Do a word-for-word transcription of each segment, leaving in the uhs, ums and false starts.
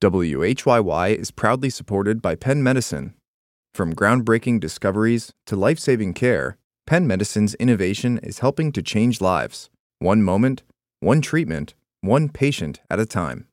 W H Y Y is proudly supported by Penn Medicine. From groundbreaking discoveries to life-saving care, Penn Medicine's innovation is helping to change lives, one moment, one treatment, one patient at a time.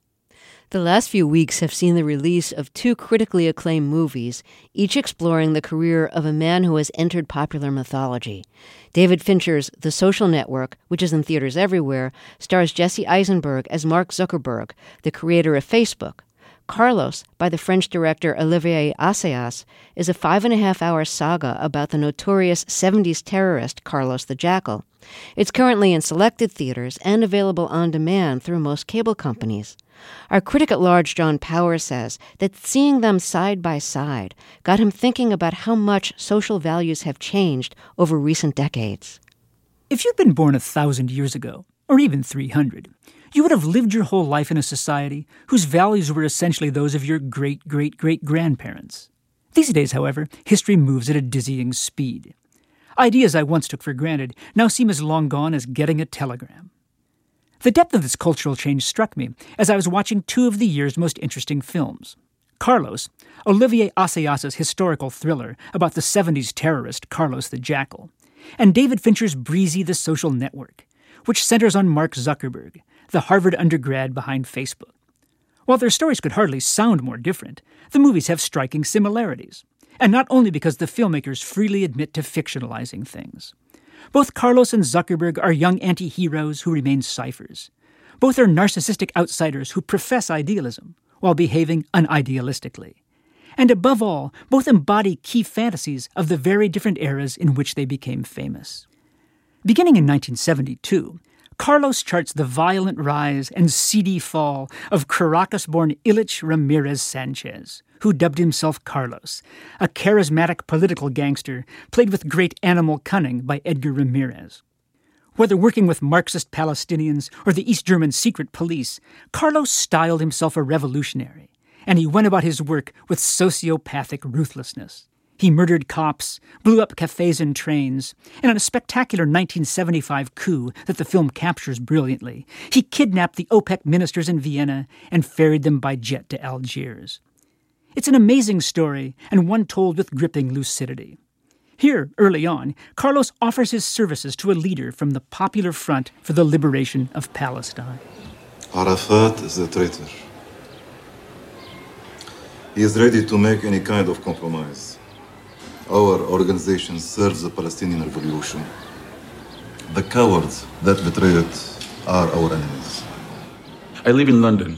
The last few weeks have seen the release of two critically acclaimed movies, each exploring the career of a man who has entered popular mythology. David Fincher's The Social Network, which is in theaters everywhere, stars Jesse Eisenberg as Mark Zuckerberg, the creator of Facebook. Carlos, by the French director Olivier Assayas, is a five-and-a-half-hour saga about the notorious seventies terrorist Carlos the Jackal. It's currently in selected theaters and available on demand through most cable companies. Our critic at large, John Power, says that seeing them side by side got him thinking about how much social values have changed over recent decades. If you'd been born a thousand years ago, or even three hundred, you would have lived your whole life in a society whose values were essentially those of your great-great-great-grandparents. These days, however, history moves at a dizzying speed. Ideas I once took for granted now seem as long gone as getting a telegram. The depth of this cultural change struck me as I was watching two of the year's most interesting films. Carlos, Olivier Assayas' historical thriller about the seventies terrorist Carlos the Jackal, and David Fincher's breezy The Social Network, which centers on Mark Zuckerberg, the Harvard undergrad behind Facebook. While their stories could hardly sound more different, the movies have striking similarities, and not only because the filmmakers freely admit to fictionalizing things. Both Carlos and Zuckerberg are young anti-heroes who remain ciphers. Both are narcissistic outsiders who profess idealism while behaving unidealistically. And above all, both embody key fantasies of the very different eras in which they became famous. Beginning in nineteen seventy-two, Carlos charts the violent rise and seedy fall of Caracas-born Ilich Ramirez Sanchez, who dubbed himself Carlos, a charismatic political gangster played with great animal cunning by Edgar Ramirez. Whether working with Marxist Palestinians or the East German secret police, Carlos styled himself a revolutionary, and he went about his work with sociopathic ruthlessness. He murdered cops, blew up cafes and trains, and in a spectacular nineteen seventy-five coup that the film captures brilliantly, he kidnapped the OPEC ministers in Vienna and ferried them by jet to Algiers. It's an amazing story, and one told with gripping lucidity. Here, early on, Carlos offers his services to a leader from the Popular Front for the Liberation of Palestine. Arafat is a traitor. He is ready to make any kind of compromise. Our organization serves the Palestinian revolution. The cowards that betray it are our enemies. I live in London.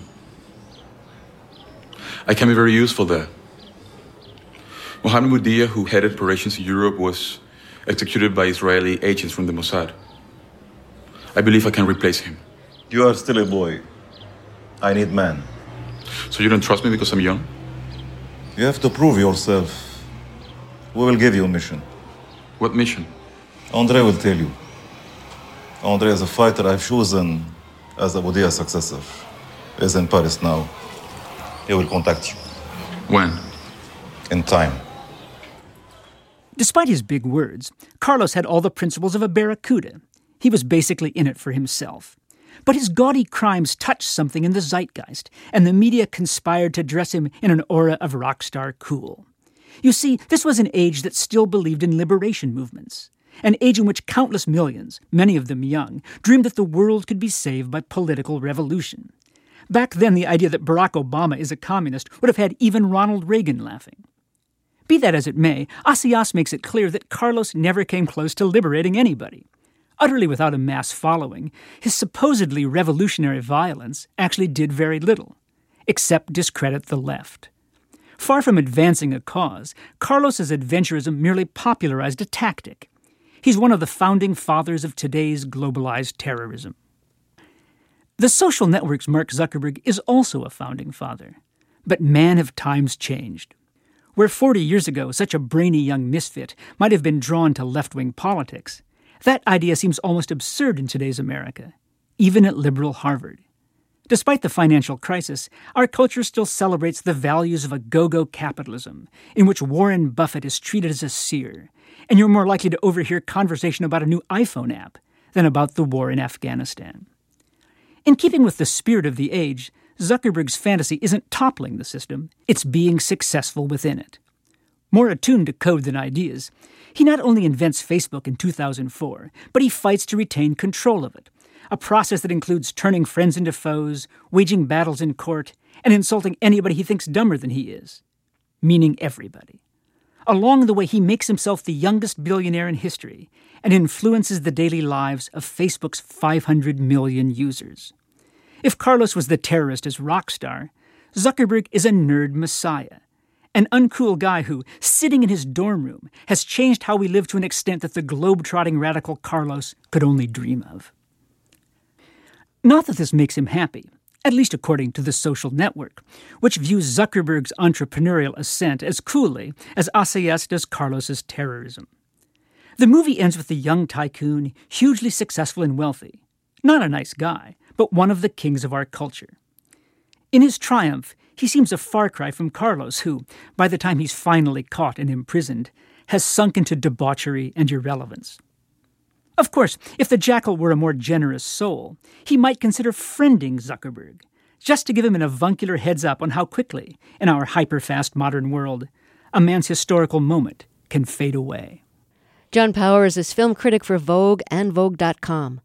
I can be very useful there. Mohammed Moudia, who headed operations in Europe, was executed by Israeli agents from the Mossad. I believe I can replace him. You are still a boy. I need men. So you don't trust me because I'm young? You have to prove yourself. We will give you a mission. What mission? Andre will tell you. Andre is a fighter I've chosen as Abu Dia's successor. He is in Paris now. He will contact you. When? In time. Despite his big words, Carlos had all the principles of a barracuda. He was basically in it for himself. But his gaudy crimes touched something in the zeitgeist, and the media conspired to dress him in an aura of rock star cool. You see, this was an age that still believed in liberation movements, an age in which countless millions, many of them young, dreamed that the world could be saved by political revolution. Back then, the idea that Barack Obama is a communist would have had even Ronald Reagan laughing. Be that as it may, Assayas makes it clear that Carlos never came close to liberating anybody. Utterly without a mass following, his supposedly revolutionary violence actually did very little, except discredit the left. Far from advancing a cause, Carlos's adventurism merely popularized a tactic. He's one of the founding fathers of today's globalized terrorism. The Social Network's Mark Zuckerberg is also a founding father. But man, have times changed. Where forty years ago such a brainy young misfit might have been drawn to left-wing politics, that idea seems almost absurd in today's America, even at liberal Harvard. Despite the financial crisis, our culture still celebrates the values of a go-go capitalism, in which Warren Buffett is treated as a seer, and you're more likely to overhear conversation about a new iPhone app than about the war in Afghanistan. In keeping with the spirit of the age, Zuckerberg's fantasy isn't toppling the system, it's being successful within it. More attuned to code than ideas, he not only invents Facebook in two thousand four, but he fights to retain control of it, a process that includes turning friends into foes, waging battles in court, and insulting anybody he thinks dumber than he is, meaning everybody. Along the way, he makes himself the youngest billionaire in history and influences the daily lives of Facebook's five hundred million users. If Carlos was the terrorist as rock star, Zuckerberg is a nerd messiah, an uncool guy who, sitting in his dorm room, has changed how we live to an extent that the globe-trotting radical Carlos could only dream of. Not that this makes him happy, at least according to The Social Network, which views Zuckerberg's entrepreneurial ascent as coolly as Assayas does Carlos's terrorism. The movie ends with the young tycoon, hugely successful and wealthy. Not a nice guy, but one of the kings of our culture. In his triumph, he seems a far cry from Carlos, who, by the time he's finally caught and imprisoned, has sunk into debauchery and irrelevance. Of course, if the jackal were a more generous soul, he might consider friending Zuckerberg, just to give him an avuncular heads-up on how quickly, in our hyper-fast modern world, a man's historical moment can fade away. John Powers is film critic for Vogue and Vogue dot com.